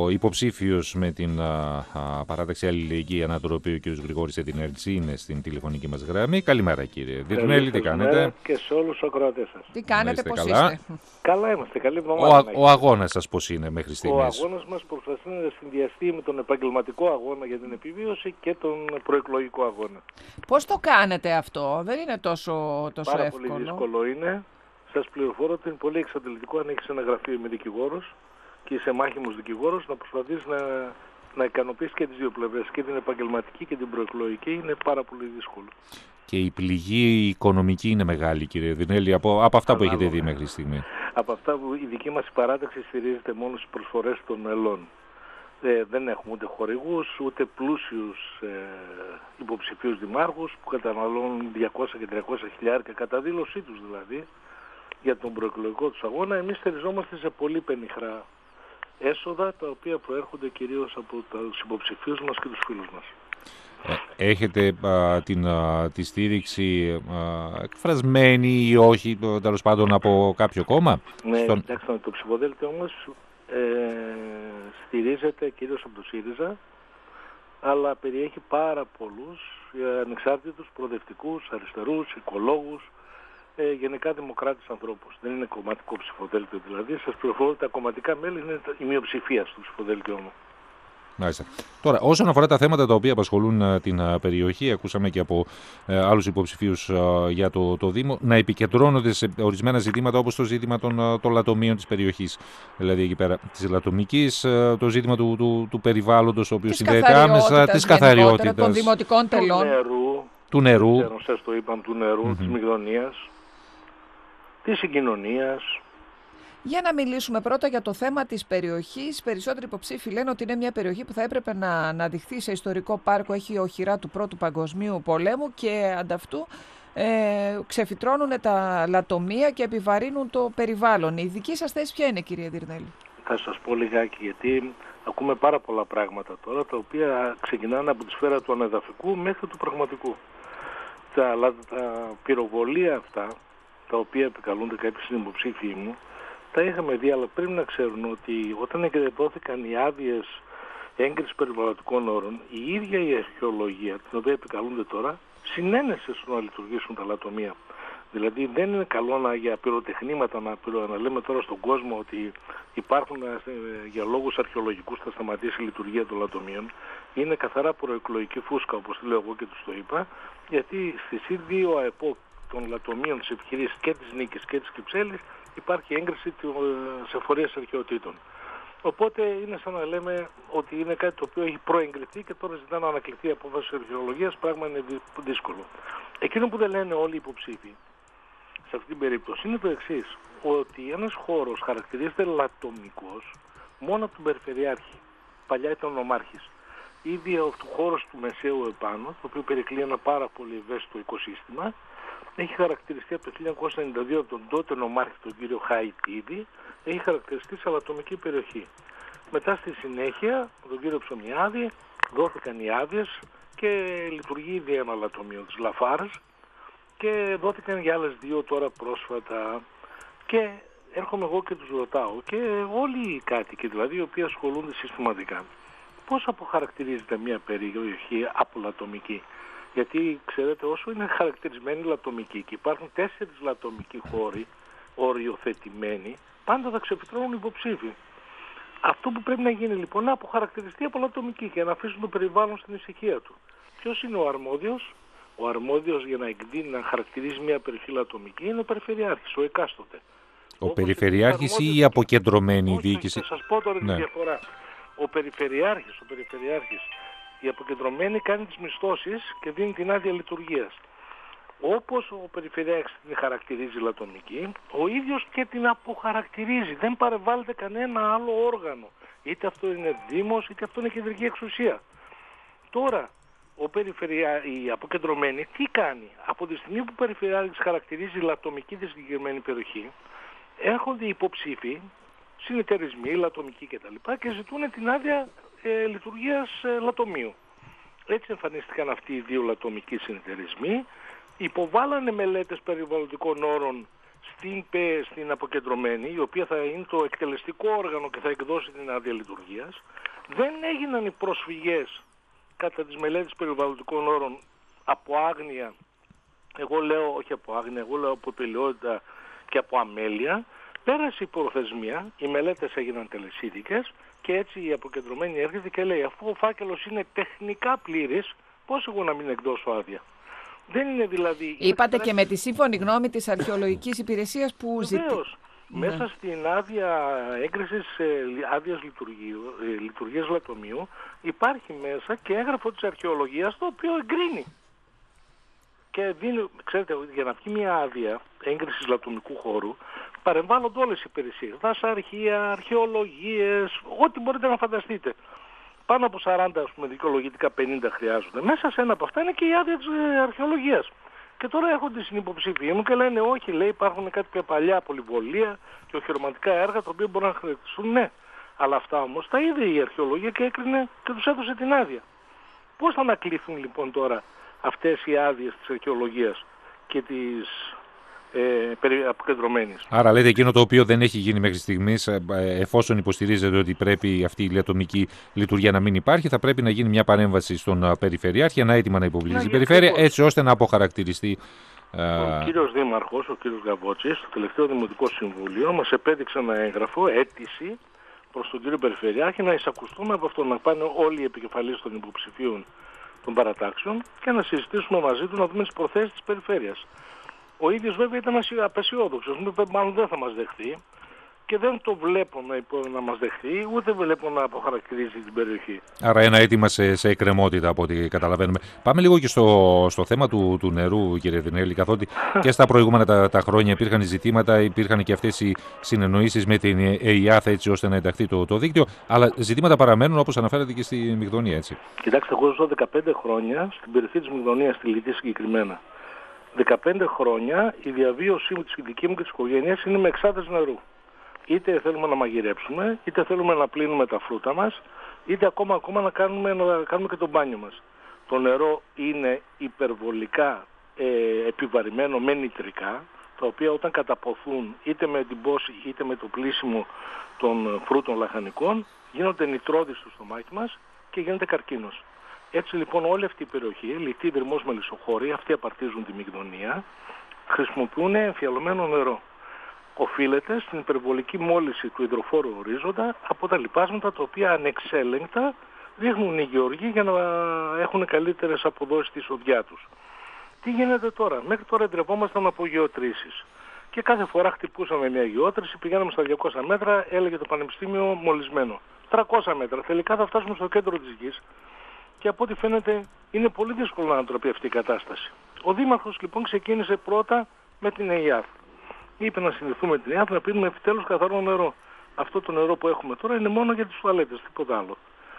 ο υποψήφιος με την παράταξη Αλληλεγγύη, ανά τον οποίο ο κ. Γρηγόρης Εδινέλης είναι στην τηλεφωνική μας γραμμή. Καλημέρα, κύριε Δινέλη, τι κάνετε? Και σε όλους τους ακροατές σας. Τι κάνετε, πώς καλά? είστε? Καλά είμαστε, καλή εβδομάδα. Ο αγώνας σας πώς είναι μέχρι στιγμής? Ο αγώνας μας προσπαθεί να συνδυαστεί με τον επαγγελματικό αγώνα για την επιβίωση και τον προεκλογικό αγώνα. Πώς το κάνετε αυτό? Δεν είναι τόσο Πάρα εύκολο. πολύ δύσκολο είναι. Σας πληροφορώ ότι είναι πολύ εξαντλητικό αν έχεις ένα γραφείο με δικηγόρος και είσαι μάχημος δικηγόρος να προσπαθείς να ικανοποιήσεις και τις δύο πλευρές, και την επαγγελματική και την προεκλογική. Είναι πάρα πολύ δύσκολο. Και η πληγή οικονομική είναι μεγάλη, κύριε Δινέλη, από αυτά που έχετε δει μέχρι στιγμή. Από αυτά που η δική μας παράταξη στηρίζεται μόνο στις προσφορές των μελών. Δεν έχουμε ούτε χορηγούς, ούτε πλούσιους υποψηφίους δημάρχους που καταναλώνουν 200 και 300 χιλιάρικα κατά δήλωσή τους δηλαδή για τον προεκλογικό τους αγώνα. Εμείς στηριζόμαστε σε πολύ πενιχρά έσοδα, τα οποία προέρχονται κυρίως από τους υποψηφίους μας και τους φίλους μας. Έχετε τη στήριξη εκφρασμένη ή όχι, τέλος πάντων, από κάποιο κόμμα? Ναι, κοιτάξτε, το ψηφοδέλτιο όμως στηρίζεται κυρίως από το ΣΥΡΙΖΑ, αλλά περιέχει πάρα πολλούς ανεξάρτητους, προοδευτικούς, αριστερούς, οικολόγους, γενικά δημοκράτες ανθρώπους. Δεν είναι κομματικό ψηφοδέλτιο δηλαδή. Σας πληροφορώ ότι τα κομματικά μέλη είναι η μειοψηφία στο ψηφοδέλτιο μου. Μάλιστα. Τώρα, όσον αφορά τα θέματα τα οποία απασχολούν την περιοχή, ακούσαμε και από άλλους υποψηφίους για το Δήμο να επικεντρώνονται σε ορισμένα ζητήματα, όπως το ζήτημα των λατομείων της περιοχής. Δηλαδή εκεί πέρα της λατομικής, το ζήτημα του περιβάλλοντος, το οποίο συνδέεται άμεσα, της καθαριότητας, των δημοτικών τελών, του νερού, σας το είπαμε, του νερού, της μυγδονίας, της συγκοινωνίας. Για να μιλήσουμε πρώτα για το θέμα της περιοχής. Περισσότεροι υποψήφοι λένε ότι είναι μια περιοχή που θα έπρεπε να αναδειχθεί σε ιστορικό πάρκο. Έχει οχυρά του Πρώτου Παγκοσμίου Πολέμου και ανταυτού ξεφυτρώνουν τα λατομεία και επιβαρύνουν το περιβάλλον. Η δική σας θέση ποια είναι, κύριε Δινέλη? Θα σας πω λιγάκι, γιατί ακούμε πάρα πολλά πράγματα τώρα, τα οποία ξεκινάνε από τη σφαίρα του ανεδαφικού μέχρι του πραγματικού. Τα πυροβολία αυτά, τα οποία επικαλούνται κάποιοι συνυποψήφοι μου, τα είχαμε δει, αλλά πρέπει να ξέρουν ότι όταν εκδόθηκαν οι άδειες έγκρισης περιβαλλοντικών όρων, η ίδια η αρχαιολογία, την οποία επικαλούνται τώρα, συνένεσε στο να λειτουργήσουν τα λατομεία. Δηλαδή δεν είναι καλό για πυροτεχνήματα να λέμε τώρα στον κόσμο ότι υπάρχουν για λόγους αρχαιολογικούς θα σταματήσει η λειτουργία των λατομείων. Είναι καθαρά προεκλογική φούσκα, όπως τη λέω εγώ και τους το είπα, γιατί στις δύο ΑΕΠΟ των λατομείων της επιχειρήσης και της Νίκης και της Κυψέλης υπάρχει έγκριση σε φορείες αρχαιοτήτων. Οπότε είναι σαν να λέμε ότι είναι κάτι το οποίο έχει προεγκριθεί και τώρα ζητά να ανακληθεί η απόφαση της αρχαιολογίας, πράγμα είναι δύσκολο. Εκείνο που δεν λένε όλοι οι υποψήφοι σε αυτή την περίπτωση είναι το εξής, ότι ένας χώρος χαρακτηρίζεται λατομικός μόνο από τον Περιφερειάρχη. Παλιά ήταν ο νομάρχης. Ήδη ο χώρος του Μεσαίου επάνω, το οποίο περικλεί ένα πάρα πολύ ευαίσθητο οικοσύστημα, έχει χαρακτηριστεί από το 1992 από τον τότε νομάρχη, τον κύριο Χαϊτίδη, έχει χαρακτηριστεί σε λατομική περιοχή. Μετά στη συνέχεια, τον κύριο Ψωμιάδη, δόθηκαν οι άδειες και λειτουργεί ήδη ένα λατομείο της Λαφάρς και δόθηκαν για άλλες δύο τώρα πρόσφατα. Και έρχομαι εγώ και τους ρωτάω, και όλοι οι κάτοικοι δηλαδή, οι οποίοι ασχολούνται συστηματικά, πώς αποχαρακτηρίζεται μια περιοχή από λατομική? Γιατί ξέρετε, όσο είναι χαρακτηρισμένη λατομική και υπάρχουν 4 λατομικοί χώροι οριοθετημένοι, πάντα θα ξεφυτρώνουν υποψήφοι. Αυτό που πρέπει να γίνει λοιπόν είναι να αποχαρακτηριστεί από λατομική και να αφήσουν το περιβάλλον στην ησυχία του. Ποιος είναι ο αρμόδιος? Ο αρμόδιος για να εκδίνει, να χαρακτηρίζει μια περιοχή λατομική είναι ο Περιφερειάρχης, ο εκάστοτε. Ο Περιφερειάρχης ή η αποκεντρωμένη διοίκηση? Θα σας πω τώρα τη διαφορά. Ο Περιφερειάρχης, η αποκεντρωμένη κάνει τις μισθώσεις και δίνει την άδεια λειτουργίας. Όπως ο Περιφερειάρχης την χαρακτηρίζει λατομική, ο ίδιος και την αποχαρακτηρίζει. Δεν παρεμβάλλεται κανένα άλλο όργανο. Είτε αυτό είναι Δήμος, είτε αυτό είναι κεντρική εξουσία. Τώρα, η αποκεντρωμένη τι κάνει? Από τη στιγμή που ο Περιφερειάρχης χαρακτηρίζει λατομική τη συγκεκριμένη περιοχή, έρχονται υποψήφοι, συνεταιρισμοί, λατομικοί κτλ. Και ζητούν την άδεια λειτουργίας λατομείου. Έτσι εμφανίστηκαν αυτοί οι δύο λατομικοί συνεταιρισμοί, υποβάλανε μελέτες περιβαλλοντικών όρων στην αποκεντρωμένη, η οποία θα είναι το εκτελεστικό όργανο και θα εκδώσει την άδεια λειτουργίας, δεν έγιναν οι προσφυγές κατά τις μελέτες περιβαλλοντικών όρων από άγνοια, εγώ λέω όχι από άγνοια, εγώ λέω από επιλαιότητα και από αμέλεια. Πέρασε η προθεσμία, οι μελέτες έγιναν τελεσίδικες και έτσι η αποκεντρωμένη έρχεται και λέει, αφού ο φάκελος είναι τεχνικά πλήρης, πώς εγώ να μην εκδώσω άδεια? Δεν είναι δηλαδή... Είπατε και με τη σύμφωνη γνώμη της Αρχαιολογικής Υπηρεσίας που Βεβαίως. Μέσα στην άδεια έγκρισης άδειας λειτουργίας λατομείου υπάρχει μέσα και έγγραφο της αρχαιολογίας το οποίο εγκρίνει. Και δίνει, ξέρετε, για να βγει μια άδεια έγκρισης λατομικού χώρου παρεμβάλλονται όλες οι υπηρεσίες. Δασαρχεία, αρχαιολογίες, ό,τι μπορείτε να φανταστείτε. Πάνω από 40, ας πούμε, δικαιολογητικά 50 χρειάζονται. Μέσα σε ένα από αυτά είναι και η άδεια της αρχαιολογίας. Και τώρα έρχονται στην υποψήφοι μου και λένε όχι, λέει, υπάρχουν κάποια παλιά πολυβολία και οχυρωματικά έργα τα οποία μπορούν να χρησιμοποιηθούν. Ναι, αλλά αυτά όμως τα είδε η αρχαιολογία και έκρινε και τους έδωσε την άδεια. Πώς θα ανακληθούν λοιπόν τώρα αυτές οι άδειες της αρχαιολογίας και της αποκεντρωμένης? Άρα λέτε εκείνο το οποίο δεν έχει γίνει μέχρι στιγμής, εφόσον υποστηρίζετε ότι πρέπει αυτή η λατομική λειτουργία να μην υπάρχει, θα πρέπει να γίνει μια παρέμβαση στον Περιφερειάρχη, ένα αίτημα να υποβληθεί στην Περιφέρεια, έτσι ώστε να αποχαρακτηριστεί. Ο κύριος Δήμαρχος, ο κύριος Γαβότσης, στο τελευταίο Δημοτικό Συμβούλιο μας επέδειξε ένα έγγραφο, αίτηση προς τον κύριο Περιφερειάρχη να εισακουστούμε από αυτό, να πάνε όλοι οι επικεφαλείς των υποψηφίων των παρατάξεων και να συζητήσουμε μαζί του, να δούμε τις προθέσεις της Περιφέρειας. Ο ίδιος βέβαια ήταν απεσιόδοξος, μάλλον δεν θα μας δεχθεί και δεν το βλέπω να μας δεχθεί, ούτε βλέπω να αποχαρακτηρίζει την περιοχή. Άρα ένα αίτημα σε εκκρεμότητα από ό,τι καταλαβαίνουμε. Πάμε λίγο και στο θέμα του νερού, κύριε Δινέλη, καθότι και στα προηγούμενα τα χρόνια υπήρχαν ζητήματα, υπήρχαν και αυτές οι συνεννοήσεις με την ΕΙΑΘ έτσι ώστε να ενταχθεί το δίκτυο, αλλά ζητήματα παραμένουν όπως αναφέρατε και στη Μυγδονία, έτσι. Κοιτάξτε, εγώ ζω 15 χρόνια στην περιοχή της Μυγδονίας, στη Λιτή συγκεκριμένα. 15 χρόνια η διαβίωσή μου, της δική μου και της οικογένειας είναι με εξάδες νερού. Είτε θέλουμε να μαγειρέψουμε, είτε θέλουμε να πλύνουμε τα φρούτα μας, είτε ακόμα να κάνουμε και το μπάνιο μας. Το νερό είναι υπερβολικά επιβαρημένο με νητρικά, τα οποία όταν καταποθούν είτε με την πόση είτε με το πλύσιμο των φρούτων λαχανικών, γίνονται νητρόδεις στο στομάχι μας και γίνεται καρκίνος. Έτσι λοιπόν όλη αυτή η περιοχή, Λιτή, Δρυμός, Μελισσοχώρη, αυτοί απαρτίζουν τη Μυγδονία, χρησιμοποιούν εμφιαλωμένο νερό. Οφείλεται στην υπερβολική μόλυνση του υδροφόρου ορίζοντα από τα λιπάσματα τα οποία ανεξέλεγκτα ρίχνουν οι γεωργοί για να έχουν καλύτερες αποδόσεις στη σοδιά τους. Τι γίνεται τώρα? Μέχρι τώρα εντρεπόμασταν από γεωτρήσεις. Και κάθε φορά χτυπούσαμε μια γεώτρηση, πηγαίναμε στα 200 μέτρα, έλεγε το Πανεπιστήμιο μολυσμένο. 300 μέτρα, τελικά θα φτάσουμε στο κέντρο της γης. Και από ό,τι φαίνεται είναι πολύ δύσκολο να ανατραπεί αυτή η κατάσταση. Ο Δήμαρχος λοιπόν ξεκίνησε πρώτα με την ΕΙΑΘ. Είπε να συνδεθούμε με την ΕΙΑΘ να πίνουμε επιτέλους καθαρό νερό. Αυτό το νερό που έχουμε τώρα είναι μόνο για τις τουαλέτες, τίποτα άλλο.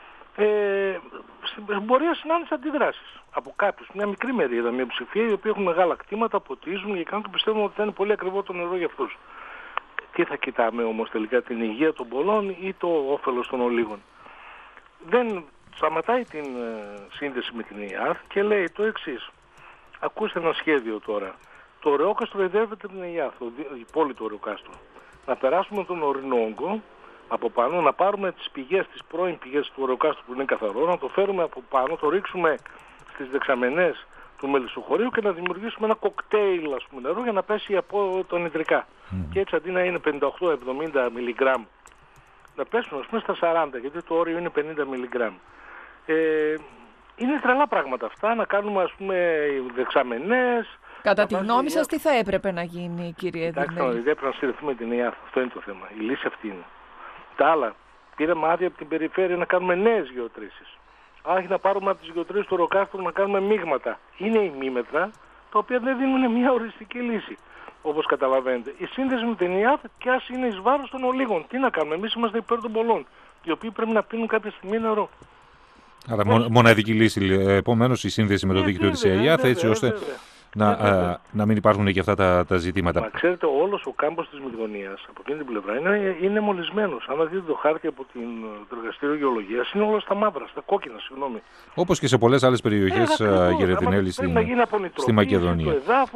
Μπορεί να συνάντησε αντιδράσεις από κάποιους, μια μικρή μερίδα, μια ψηφία, οι οποίοι έχουν μεγάλα κτήματα, ποτίζουν και κάνουν και πιστεύουν ότι θα είναι πολύ ακριβό το νερό για αυτούς. Τι θα κοιτάμε όμως τελικά, την υγεία των πολλών ή το όφελος των ολίγων? Δεν σταματάει την σύνδεση με την ΕΙΑΘ και λέει το εξής. Ακούστε ένα σχέδιο τώρα. Το Ωρεόκαστρο εδεύεται την ΕΙΑΘ, η πόλη του Ωρεοκάστρου. Να περάσουμε τον Ορεινόγκο από πάνω, να πάρουμε τις πηγές, τις πρώην πηγές του Ωρεοκάστρου που είναι καθαρό, να το φέρουμε από πάνω, το ρίξουμε στις δεξαμενές του Μελισσοχωρίου και να δημιουργήσουμε ένα κοκτέιλ, ας πούμε, νερό για να πέσει από τα νητρικά. Και έτσι αντί να είναι 58-70 μιλιγκράμμ, να πέσουν, ας πούμε, στα 40, γιατί το όριο είναι 50 μιλιγκράμμ. Είναι τρελά πράγματα αυτά, να κάνουμε, ας πούμε, δεξαμενές. Κατά τη γνώμη σας, τι θα έπρεπε να γίνει, κύριε Δινέλη? Δεν πρέπει να στηριχθούμε την ΕΙΑΘ. Αυτό είναι το θέμα. Η λύση αυτή είναι. Τα άλλα, πήραμε άδεια από την περιφέρεια να κάνουμε νέες γεωτρήσεις. Άρχι να πάρουμε από τις γεωτρήσεις του Ωρεοκάστρου να κάνουμε μείγματα. Είναι ημίμετρα, τα οποία δεν δίνουν μια οριστική λύση. Όπως καταλαβαίνετε. Η σύνδεση με την ΕΙΑΘ και ας είναι εις βάρος των ολίγων. Τι να κάνουμε? Εμείς είμαστε υπέρ των πολλών, οι οποίοι πρέπει να πίνουν κάποια στιγμή νερό. Άρα μοναδική λύση, επομένως, η σύνδεση με το δίκτυο της ΕΙΑΘ, έτσι ώστε να μην υπάρχουν και αυτά τα ζητήματα. Μα ξέρετε, όλος ο κάμπος της Μυγδονίας από εκείνη την πλευρά είναι μολυσμένος. Αν δείτε το χάρτη από το Εργαστήριο Γεωλογίας, είναι όλα στα μαύρα, στα κόκκινα, συγγνώμη. Όπως και σε πολλές άλλες περιοχές, κύριε Δινέλη, στη Μακεδονία. Του εδάφους,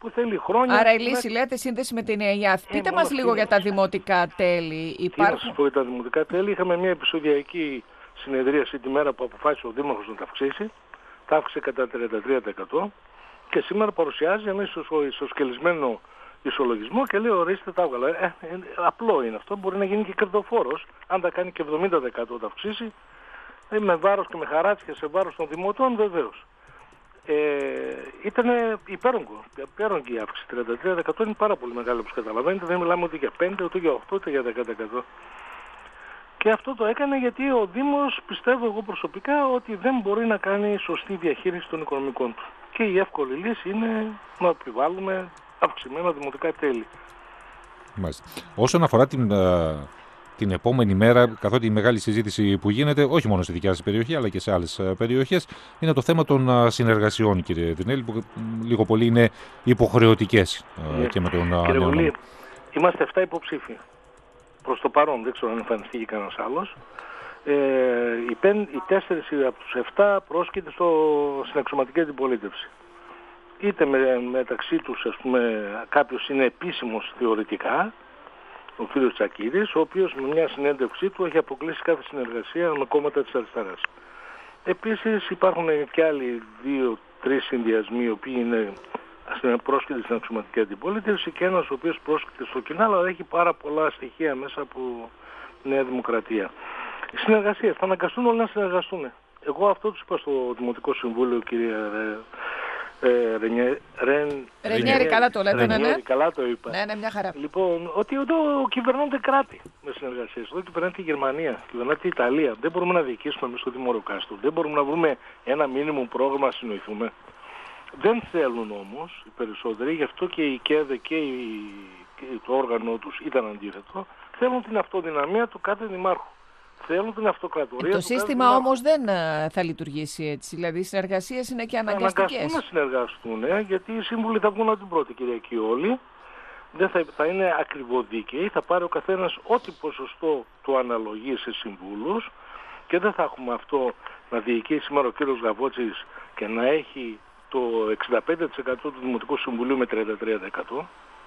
που θέλει χρόνια. Άρα η λύση λέτε σύνδεση με την ΕΙΑΘ. Πείτε μας λίγο για τα δημοτικά τέλη. Τι να σας πω για τα δημοτικά τέλη. Είχαμε μια επεισοδιακή συνεδρίαση τη μέρα που αποφάσισε ο Δήμαρχος να τα αυξήσει. Τα αύξησε κατά 33% και σήμερα παρουσιάζει ένα ισοσκελισμένο ισολογισμό και λέει ορίστε τα έβγαλα. Απλό είναι αυτό, μπορεί να γίνει και κερδοφόρος. Αν τα κάνει και 70% τα αυξήσει, με βάρος και με χαράτσια σε βάρος των δημοτών βεβαίως. Ήταν υπέρογκη η αύξηση. 33% είναι πάρα πολύ μεγάλο όπως καταλαβαίνετε. Δεν μιλάμε ούτε για 5, ούτε για 8, ούτε για 10%. Και αυτό το έκανε γιατί ο Δήμος, πιστεύω εγώ προσωπικά, ότι δεν μπορεί να κάνει σωστή διαχείριση των οικονομικών του. Και η εύκολη λύση είναι να επιβάλλουμε αυξημένα δημοτικά τέλη. Μάλιστα. Όσον αφορά την επόμενη μέρα, καθότι η μεγάλη συζήτηση που γίνεται, όχι μόνο στη δικιά σας περιοχή, αλλά και σε άλλες περιοχές, είναι το θέμα των συνεργασιών, κύριε Δρυνέλη, που λίγο πολύ είναι υποχρεωτικές και με τον Κύριε Βουλή, είμαστε 7 υποψήφοι. Προς το παρόν, δεν ξέρω αν εμφανιστεί και κανένας άλλος. Οι 4 από τους 7 πρόσκειται στην αξιωματική αντιπολίτευση. Είτε μεταξύ τους, ας πούμε, κάποιος είναι επίσημος θεωρητικά, ο κ. Τσακίδης, ο οποίος με μια συνέντευξή του έχει αποκλείσει κάθε συνεργασία με κόμματα της αριστεράς. Επίσης υπάρχουν και άλλοι 2-3 συνδυασμοί, οι οποίοι είναι πρόσκειται στην αξιωματική αντιπολίτευση και ένας ο οποίος πρόσκειται στο κοινό, αλλά έχει πάρα πολλά στοιχεία μέσα από Νέα Δημοκρατία. Οι συνεργασίες θα αναγκαστούν όλοι να συνεργαστούν. Εγώ αυτό τους είπα στο Δημοτικό Συμβούλιο, κυρία Ρενιέρη, καλά το λέτε, ναι. Καλά το είπα. Ναι, μια χαρά. Λοιπόν, ότι εδώ κυβερνώνται κράτη με συνεργασίες. Εδώ κυβερνάται η Γερμανία, κυβερνάται η Ιταλία. Δεν μπορούμε να διοικήσουμε εμείς στο Δήμο Ρεοκάστρου. Δεν μπορούμε να βρούμε ένα μίνιμουμ πρόγραμμα να συνοηθούμε. Δεν θέλουν όμως οι περισσότεροι, γι' αυτό και η ΚΕΔΕ και το όργανο τους ήταν αντίθετο, θέλουν την αυτοδυναμία του κάθε δημάρχου. Θέλουν την αυτοκρατορία. Το σύστημα όμως δεν θα λειτουργήσει έτσι. Δηλαδή οι συνεργασίες είναι και αναγκαστικές. Θα αναγκαστούν να συνεργαστούν, γιατί οι σύμβουλοι θα βγουν από την πρώτη Κυριακή όλοι. Δεν θα είναι ακριβοδίκαιοι. Θα πάρει ο καθένας ό,τι ποσοστό του αναλογεί σε συμβούλους και δεν θα έχουμε αυτό να διοικεί σήμερα ο κύριος Γαβότσης και να έχει το 65% του Δημοτικού Συμβουλίου με 33%.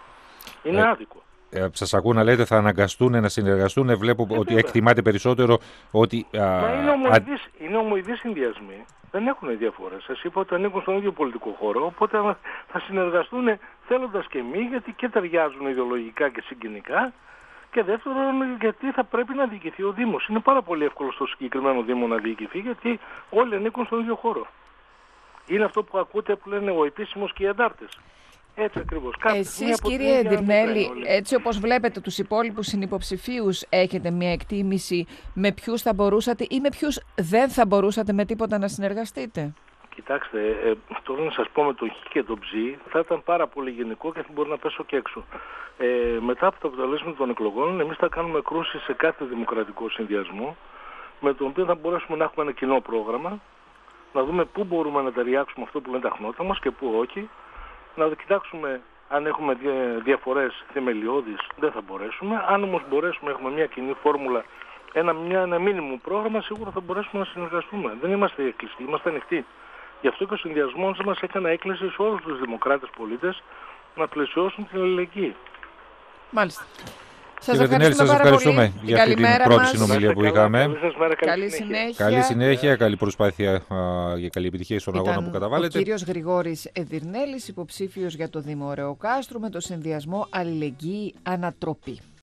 Είναι άδικο. Σας ακούω να λέτε θα αναγκαστούν να συνεργαστούν. Βλέπω ότι εκτιμάτε περισσότερο ότι... Μα είναι ομοειδείς συνδυασμοί. Δεν έχουν διαφορές. Σας είπα ότι ανήκουν στον ίδιο πολιτικό χώρο. Οπότε θα συνεργαστούν θέλοντας και εμείς, γιατί και ταιριάζουν ιδεολογικά και συγγενικά. Και δεύτερον, γιατί θα πρέπει να διοικηθεί ο Δήμος. Είναι πάρα πολύ εύκολο στο συγκεκριμένο Δήμο να διοικηθεί, γιατί όλοι ανήκουν στον ίδιο χώρο. Είναι αυτό που ακούτε που λένε ο επίσημος και οι αντάρτες. Έτσι ακριβώς. Εσείς, κύριε Δρυνέλη, έτσι όπως βλέπετε τους υπόλοιπους συνυποψηφίους, έχετε μια εκτίμηση με ποιους θα μπορούσατε ή με ποιους δεν θα μπορούσατε με τίποτα να συνεργαστείτε? Κοιτάξτε, τώρα να σας πω με το χ και το ψ θα ήταν πάρα πολύ γενικό και θα μπορεί να πέσω και έξω. Μετά από το αποτελέσμα των εκλογών, εμείς θα κάνουμε κρούση σε κάθε δημοκρατικό συνδυασμό, με τον οποίο θα μπορέσουμε να έχουμε ένα κοινό πρόγραμμα, να δούμε πού μπορούμε να ταιριάξουμε αυτό που λένε τα χνότα μας και πού όχι, να κοιτάξουμε αν έχουμε διαφορές θεμελιώδεις, δεν θα μπορέσουμε. Αν όμως μπορέσουμε, έχουμε μια κοινή φόρμουλα, ένα μίνιμουμ πρόγραμμα, σίγουρα θα μπορέσουμε να συνεργαστούμε. Δεν είμαστε κλειστοί, είμαστε ανοιχτοί. Γι' αυτό και ο συνδυασμός μας έκανε έκκληση σε όλους τους δημοκράτες πολίτες να πλαισιώσουν την αλληλεγγύη. Μάλιστα. Σας ευχαριστούμε για αυτή την πρώτη συνομιλία που είχαμε. Καλή συνέχεια. Καλή συνέχεια, καλή προσπάθεια για καλή επιτυχία στον αγώνα που καταβάλλετε. Ο κύριος Γρηγόρης Δρυνέλης, υποψήφιος για το Δήμο Ρεοκάστρου με το συνδυασμό Αλληλεγγύη Ανατροπή.